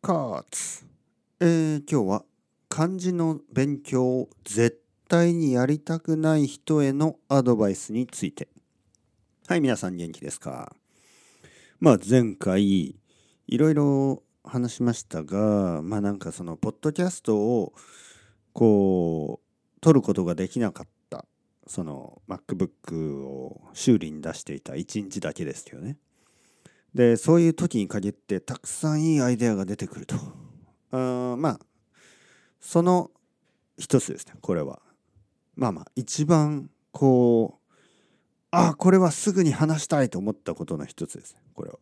活。今日は漢字の勉強を絶対にやりたくない人へのアドバイスについて。はい、皆さん元気ですか？前回いろいろ話しましたが、そのポッドキャストを撮ることができなかった、その MacBook を修理に出していた1日だけですよね。で、そういう時に限ってたくさんいいアイデアが出てくると。その一つですね、これは。一番これはすぐに話したいと思ったことの一つですね、これは。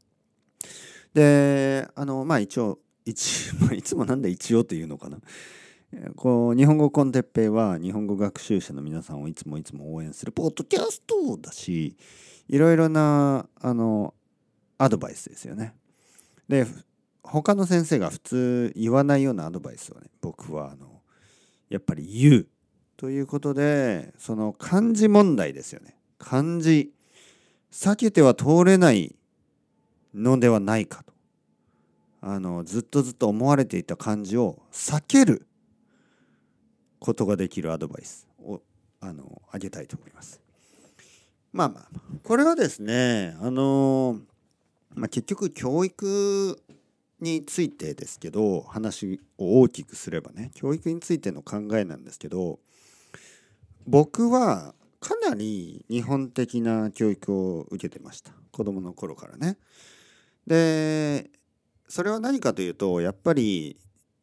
で、一応、いつもなんで一応っていうのかな。日本語コンテッペイは日本語学習者の皆さんをいつも応援するポッドキャストだし、いろいろなアドバイスですよね。で、他の先生が普通言わないようなアドバイスをね、僕はやっぱり言うということで、その漢字問題ですよね。漢字避けては通れないのではないかと。ずっと思われていた漢字を避けることができるアドバイスをあげたいと思います。これはですね、結局教育についてですけど、話を大きくすればね、教育についての考えなんですけど、僕はかなり日本的な教育を受けてました、子供の頃からね。で、それは何かというと、やっぱり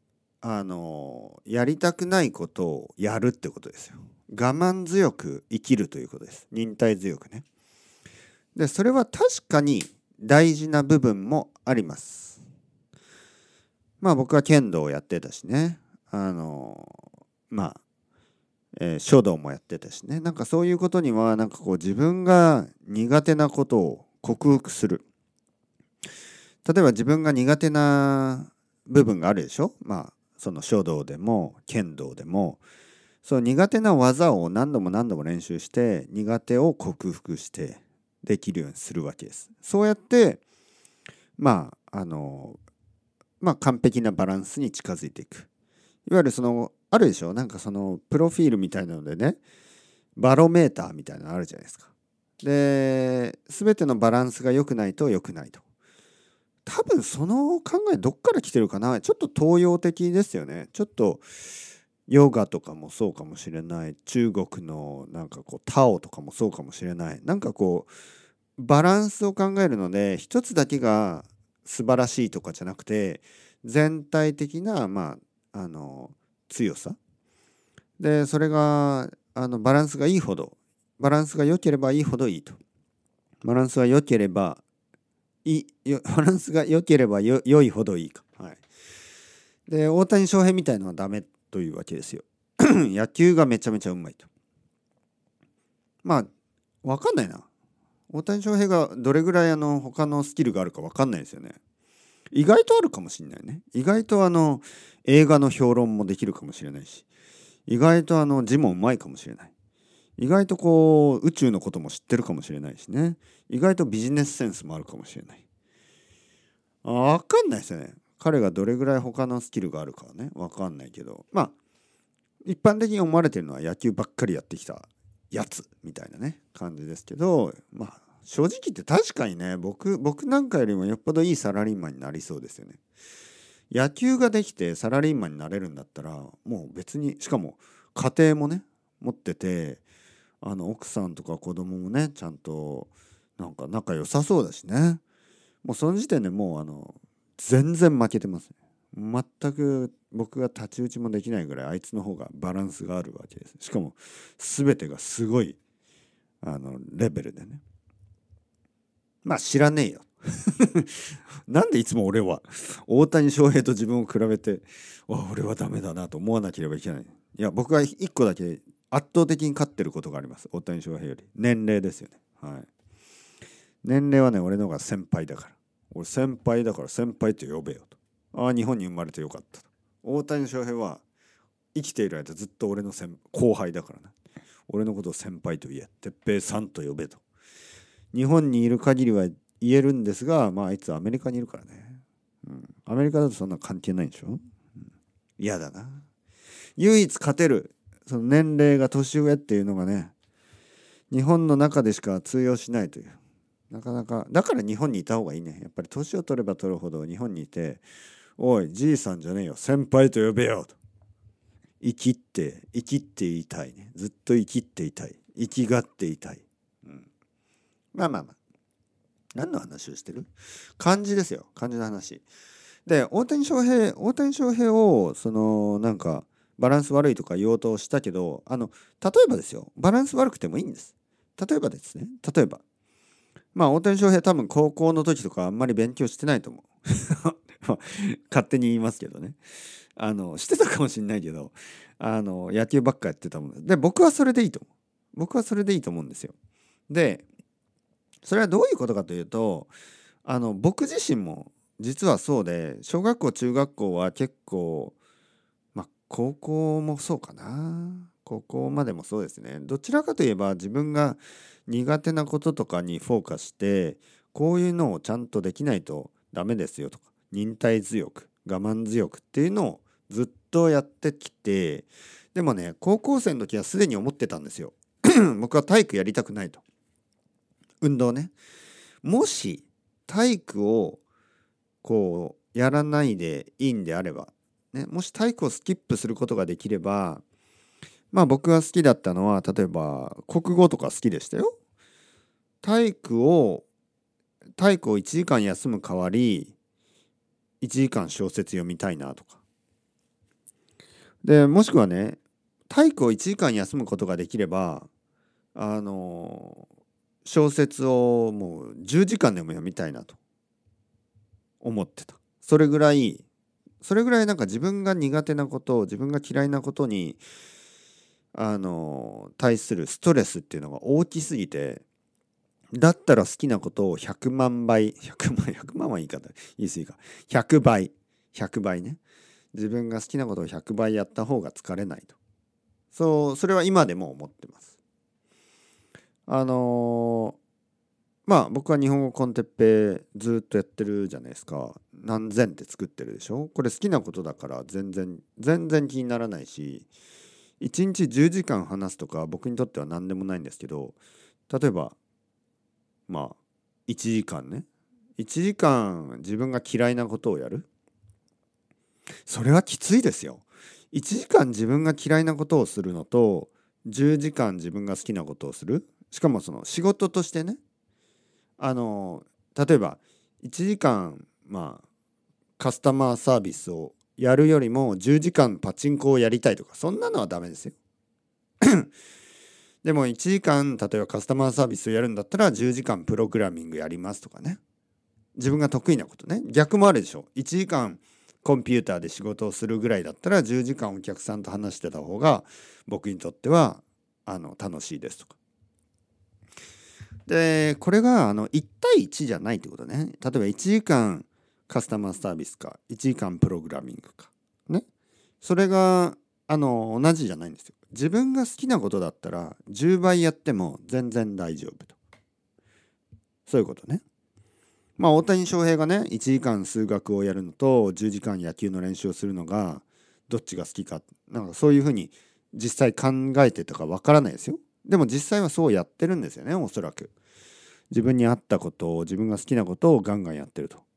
やりたくないことをやるってことですよ。我慢強く生きるということです。忍耐強くね。で、それは確かに大事な部分もあります。僕は剣道をやってたしね。書道もやってたしね。そういうことには自分が苦手なことを克服する。例えば自分が苦手な部分があるでしょ。その書道でも剣道でも、その苦手な技を何度も練習して苦手を克服してできるようにするわけです。そうやって完璧なバランスに近づいていく。いわゆるあるでしょ。そのプロフィールみたいなのでね、バロメーターみたいなのあるじゃないですか。で、全てのバランスが良くないと良くないと。多分その考えどっから来てるかな。ちょっと東洋的ですよね。ちょっとヨガとかもそうかもしれない。中国のタオとかもそうかもしれない。バランスを考えるので、一つだけが素晴らしいとかじゃなくて、全体的な強さで、それがバランスが良ければいいほどいいと。バランスが良ければ良いほどいいか。はい。で、大谷翔平みたいのはダメというわけですよ。野球がめちゃめちゃうまいと。わかんないな。大谷翔平がどれぐらい他のスキルがあるかわかんないですよね。意外とあるかもしれないね。意外と映画の評論もできるかもしれないし、意外と字もうまいかもしれない。意外と宇宙のことも知ってるかもしれないしね。意外とビジネスセンスもあるかもしれない。わかんないですよね。彼がどれぐらい他のスキルがあるかはね、わかんないけど、一般的に思われているのは野球ばっかりやってきたやつみたいなね感じですけど、正直言って確かにね、僕なんかよりもよっぽどいいサラリーマンになりそうですよね。野球ができてサラリーマンになれるんだったら、もう別に、しかも家庭もね持ってて、奥さんとか子供もねちゃんと仲良さそうだしね。もうその時点でもう全然負けてますね。全く僕が太刀打ちもできないぐらいあいつの方がバランスがあるわけです。しかも全てがすごいレベルでね。知らねえよ。なんでいつも俺は大谷翔平と自分を比べて、俺はダメだなと思わなければいけない。いや、僕は一個だけ圧倒的に勝ってることがあります。大谷翔平より。年齢ですよね。はい。年齢はね、俺の方が先輩だから。俺先輩だから先輩と呼べよと。日本に生まれてよかったと。大谷翔平は生きている間ずっと俺の後輩だからね。俺のことを先輩と言え。哲平さんと呼べと。日本にいる限りは言えるんですが、あいつアメリカにいるからね。 アメリカだとそんな関係ないんでしょ。嫌だな。唯一勝てるその年齢が年上っていうのがね、日本の中でしか通用しないという。なかなかだから日本にいた方がいいね。やっぱり年を取れば取るほど日本にいて、おいじいさんじゃねえよ先輩と呼べよと、生きっていたいね。ずっと生きっていたい、生きがっていたい、まあ何の話をしてる？漢字ですよ、漢字の話で。大谷翔平をそのなんかバランス悪いとか言おうとしたけど、例えばですよ、バランス悪くてもいいんです。例えばですね、大谷翔平多分高校の時とかあんまり勉強してないと思う勝手に言いますけどね。してたかもしれないけど、野球ばっかやってたもんで、僕はそれでいいと思うんですよ。でそれはどういうことかというと、僕自身も実はそうで、小学校中学校は結構、高校もそうかな、高校までもそうですね。どちらかといえば自分が苦手なこととかにフォーカスして、こういうのをちゃんとできないとダメですよとか、忍耐強く我慢強くっていうのをずっとやってきて、でもね、高校生の時はすでに思ってたんですよ僕は体育やりたくないと。運動ね。もし体育をこうやらないでいいんであれば、ね、もし体育をスキップすることができれば、僕が好きだったのは、例えば国語とか好きでしたよ。体育を1時間休む代わり1時間小説読みたいなとか。でもしくはね、体育を1時間休むことができれば、小説をもう10時間でも読みたいなと思ってた。それぐらいなんか自分が苦手なこと、自分が嫌いなことに対するストレスっていうのが大きすぎて、だったら好きなことを100万倍100万は言い過ぎか、100倍ね、自分が好きなことを100倍やった方が疲れないと。それは今でも思ってます。僕は日本語コンテッペずっとやってるじゃないですか。何千って作ってるでしょ。これ好きなことだから全然気にならないし、1日10時間話すとか僕にとっては何でもないんですけど、例えば1時間ね、1時間自分が嫌いなことをやる、それはきついですよ。1時間自分が嫌いなことをするのと10時間自分が好きなことをする、しかもその仕事としてね、例えば1時間カスタマーサービスをやるよりも10時間パチンコをやりたいとか、そんなのはダメですよでも1時間例えばカスタマーサービスをやるんだったら10時間プログラミングやりますとかね。自分が得意なことね。逆もあるでしょ。1時間コンピューターで仕事をするぐらいだったら10時間お客さんと話してた方が僕にとっては楽しいですとか。でこれが1対1じゃないってことね。例えば1時間カスタマーサービスか1時間プログラミングかね。それが同じじゃないんですよ。自分が好きなことだったら10倍やっても全然大丈夫と。そういうことね。大谷翔平がね、1時間数学をやるのと10時間野球の練習をするのがどっちが好きか、なんかそういうふうに実際考えてたかわからないですよ。でも実際はそうやってるんですよね、おそらく。自分に合ったことを、自分が好きなことをガンガンやってると。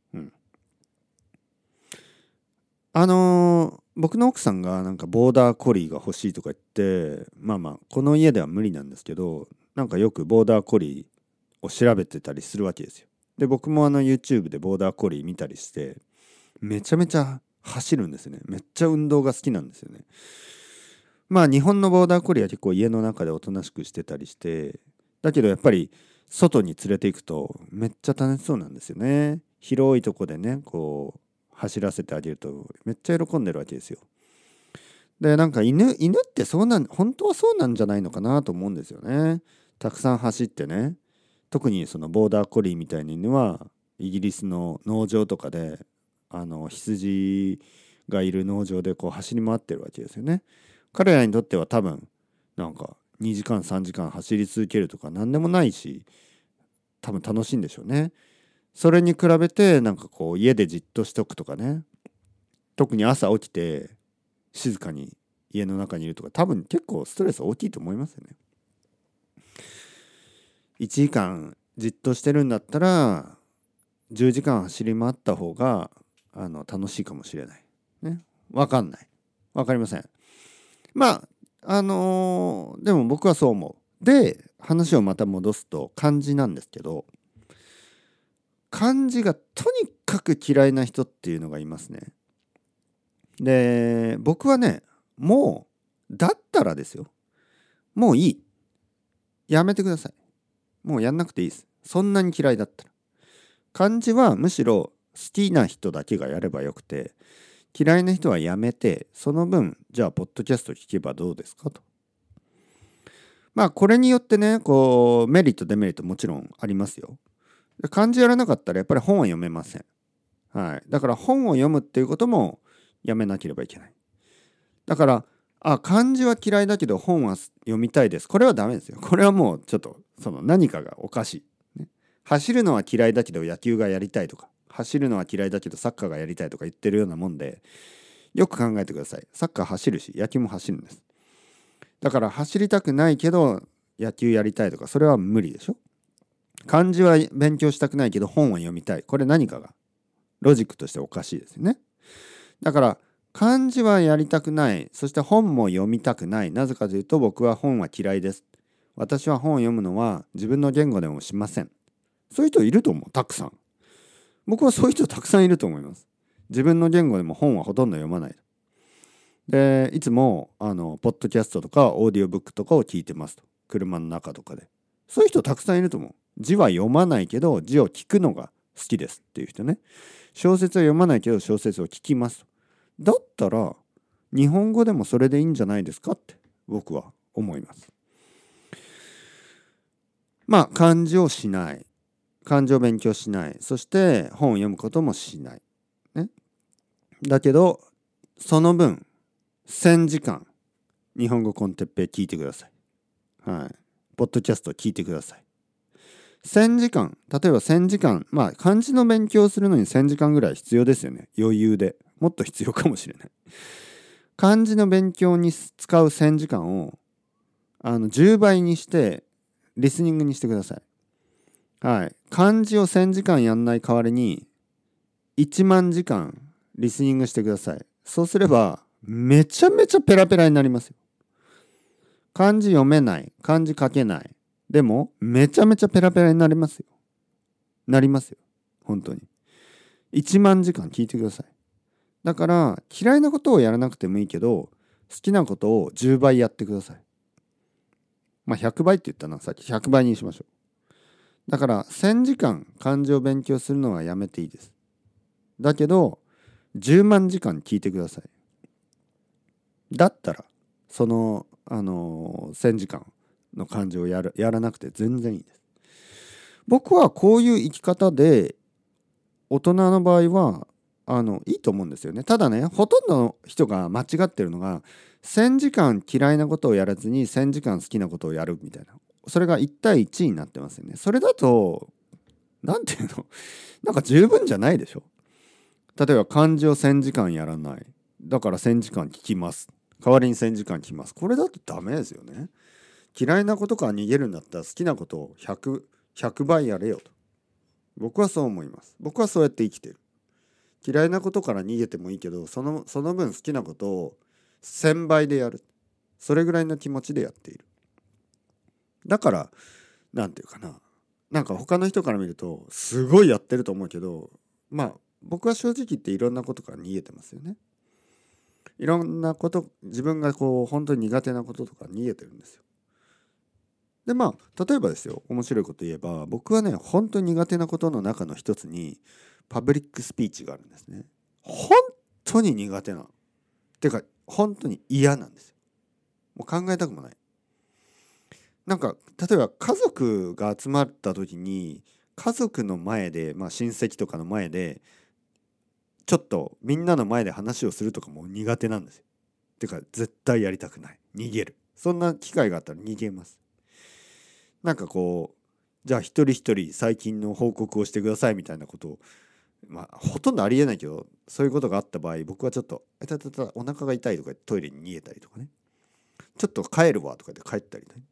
僕の奥さんがなんかボーダーコリーが欲しいとか言って、この家では無理なんですけど、なんかよくボーダーコリーを調べてたりするわけですよ。で僕もYouTube でボーダーコリー見たりして、めちゃめちゃ走るんですよね。めっちゃ運動が好きなんですよね。日本のボーダーコリーは結構家の中でおとなしくしてたりして、だけどやっぱり外に連れて行くとめっちゃ楽しそうなんですよね。広いとこでね、こう走らせてあげるとめっちゃ喜んでるわけですよ。でなんか犬って本当はそうなんじゃないのかなと思うんですよね。たくさん走ってね、特にそのボーダーコリーみたいな犬はイギリスの農場とかで羊がいる農場でこう走り回ってるわけですよね。彼らにとっては多分なんか2時間3時間走り続けるとか何でもないし、多分楽しいんでしょうね。 それに比べてなんかこう家でじっとしとくとかね、特に朝起きて静かに家の中にいるとか、多分結構ストレス大きいと思いますよね。1時間じっとしてるんだったら10時間走り回った方が楽しいかもしれないね。わかんない、わかりません。まあでも僕はそう思う。で、話をまた戻すと漢字なんですけど、漢字がとにかく嫌いな人っていうのがいますね。で、僕はね、もうだったらですよ、もういい、やめてください。もうやんなくていいです。そんなに嫌いだったら。漢字はむしろ好きな人だけがやればよくて、嫌いな人はやめて、その分じゃあポッドキャスト聞けばどうですかと。まあこれによってね、こうメリットデメリットもちろんありますよ。漢字やらなかったらやっぱり本は読めません。はい。だから本を読むっていうこともやめなければいけない。だから漢字は嫌いだけど本は読みたいです。これはダメですよ。これはもうちょっとその何かがおかしい、ね。走るのは嫌いだけど野球がやりたいとか、走るのは嫌いだけどサッカーがやりたいとか言ってるようなもんで、よく考えてください。サッカー走るし野球も走るんです。だから走りたくないけど野球やりたいとか、それは無理でしょ。漢字は勉強したくないけど本は読みたい。これ何かがロジックとしておかしいですよね。だから漢字はやりたくない。そして本も読みたくない。なぜかというと僕は本は嫌いです。私は本を読むのは自分の言語でもしません。そういう人いると思う。たくさん。僕はそういう人たくさんいると思います。自分の言語でも本はほとんど読まない。で、いつもポッドキャストとかオーディオブックとかを聞いてますと。車の中とかで。そういう人たくさんいると思う。字は読まないけど字を聞くのが好きですっていう人ね。小説は読まないけど小説を聞きます。だったら日本語でもそれでいいんじゃないですかって僕は思います。まあ漢字をしない。漢字を勉強しない。そして本を読むこともしない。ね。だけどその分1000時間日本語コンテッペイ聞いてください。はい。ポッドキャスト聞いてください。1000時間、例えば1000時間、まあ漢字の勉強をするのに1000時間ぐらい必要ですよね。余裕で。もっと必要かもしれない。漢字の勉強に使う1000時間を10倍にしてリスニングにしてください。はい。漢字を1000時間やんない代わりに1万時間リスニングしてください。そうすればめちゃめちゃペラペラになりますよ。漢字読めない、漢字書けない。でもめちゃめちゃペラペラになりますよ。なりますよ。本当に。1万時間聞いてください。だから嫌いなことをやらなくてもいいけど、好きなことを10倍やってください。まあ100倍って言ったな、さっき100倍にしましょう。だから1000時間漢字を勉強するのはやめていいです。だけど10万時間聞いてください。だったらその1000時間の漢字をやらなくて全然いいです。僕はこういう生き方で大人の場合はいいと思うんですよね。ただね、ほとんどの人が間違ってるのが1000時間嫌いなことをやらずに1000時間好きなことをやるみたいな、それが1対1になってますよね。それだとなんていうのなんか十分じゃないでしょ。例えば漢字を1000時間やらない、だから1000時間聞きます、代わりに1000時間聞きます。これだとダメですよね。嫌いなことから逃げるんだったら好きなことを100倍やれよと、僕はそう思います。僕はそうやって生きてる。嫌いなことから逃げてもいいけど、その分好きなことを1000倍でやる、それぐらいの気持ちでやっている。だからなんていうかな、なんか他の人から見るとすごいやってると思うけど、まあ僕は正直言っていろんなことから逃げてますよね。いろんなこと、自分がこう本当に苦手なこととか逃げてるんですよ。でまあ例えばですよ、面白いこと言えば、僕はね本当に苦手なことの中の一つにパブリックスピーチがあるんですね。本当に苦手な、てか本当に嫌なんですよ。もう考えたくもない。なんか例えば家族が集まった時に家族の前で、まあ親戚とかの前でちょっとみんなの前で話をするとかも苦手なんですよ。てか絶対やりたくない。逃げる。そんな機会があったら逃げます。なんかこうじゃあ一人一人最近の報告をしてくださいみたいなことを、ほとんどありえないけど、そういうことがあった場合、僕はちょっとお腹が痛いとか言ってトイレに逃げたりとかね、ちょっと帰るわとか言って帰ったりね、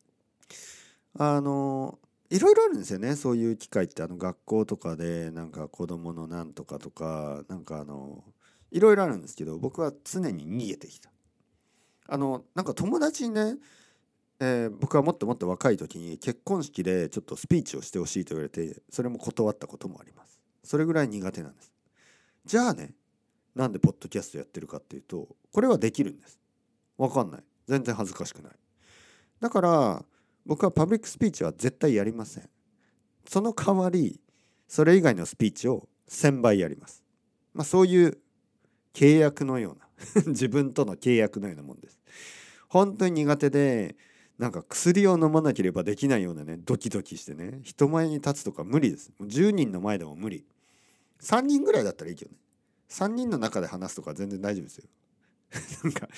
いろいろあるんですよね、そういう機会って。学校とかでなんか子供のなんとかとか、なんかいろいろあるんですけど、僕は常に逃げてきた。なんか友達にね、僕はもっともっと若い時に結婚式でちょっとスピーチをしてほしいと言われて、それも断ったこともあります。それぐらい苦手なんです。じゃあね、なんでポッドキャストやってるかっていうと、これはできるんです。わかんない。全然恥ずかしくない。だから僕はパブリックスピーチは絶対やりません。その代わり、それ以外のスピーチを1000倍やります。そういう契約のような自分との契約のようなもんです。本当に苦手で、なんか薬を飲まなければできないようなね、ドキドキしてね、人前に立つとか無理です。もう10人の前でも無理。3人ぐらいだったらいいけどね。3人の中で話すとか全然大丈夫ですよ。なんか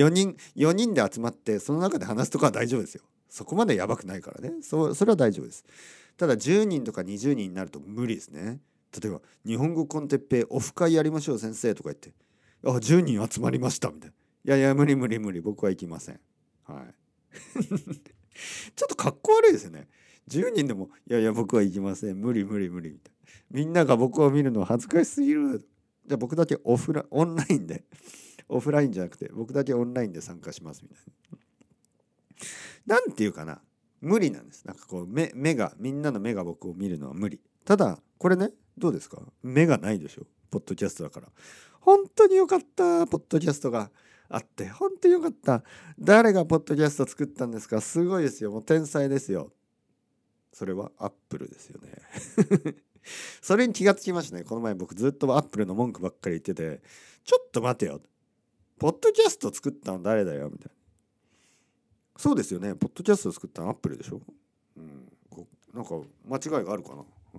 4人で集まってその中で話すとかは大丈夫ですよ。そこまでやばくないからね。それは大丈夫です。ただ10人とか20人になると無理ですね。例えば日本語コンテッペイオフ会やりましょう先生とか言って、10人集まりましたみたいな。いや無理無理無理、僕は行きません。はい。ちょっとかっこ悪いですよね。10人でもいや僕は行きません、無理無理無理みたいな。みんなが僕を見るの恥ずかしすぎる。じゃあ僕だけオンラインでオフラインじゃなくて僕だけオンラインで参加しますみたいな。なんていうかな、無理なんです。なんかこうみんなの目が僕を見るのは無理。ただこれね、どうですか？目がないでしょ、ポッドキャストだから。本当によかった、ポッドキャストがあって本当によかった。誰がポッドキャスト作ったんですか？すごいですよ、もう天才ですよ。それはアップルですよね。それに気がつきましたね。この前僕ずっとアップルの文句ばっかり言ってて、ちょっと待てよ、ポッドキャスト作ったの誰だよみたいな。そうですよね、ポッドキャスト作ったのアップルでしょ。なんか間違いがあるかな。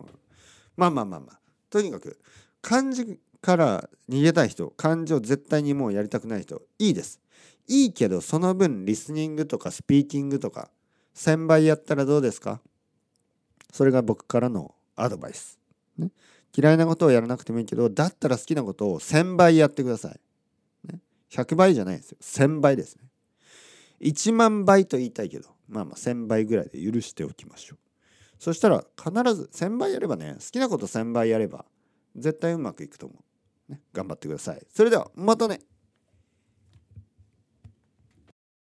とにかく漢字から逃げたい人、漢字を絶対にもうやりたくない人、いいです。いいけどその分リスニングとかスピーキングとか1000倍やったらどうですか？それが僕からのアドバイス、ね、嫌いなことをやらなくてもいいけど、だったら好きなことを1000倍やってください、ね、100倍じゃないですよ、1000倍ですね。1万倍と言いたいけど、1000倍ぐらいで許しておきましょう。そしたら必ず1000倍やればね、好きなこと1000倍やれば絶対うまくいくと思う、ね、頑張ってください。それではまたね。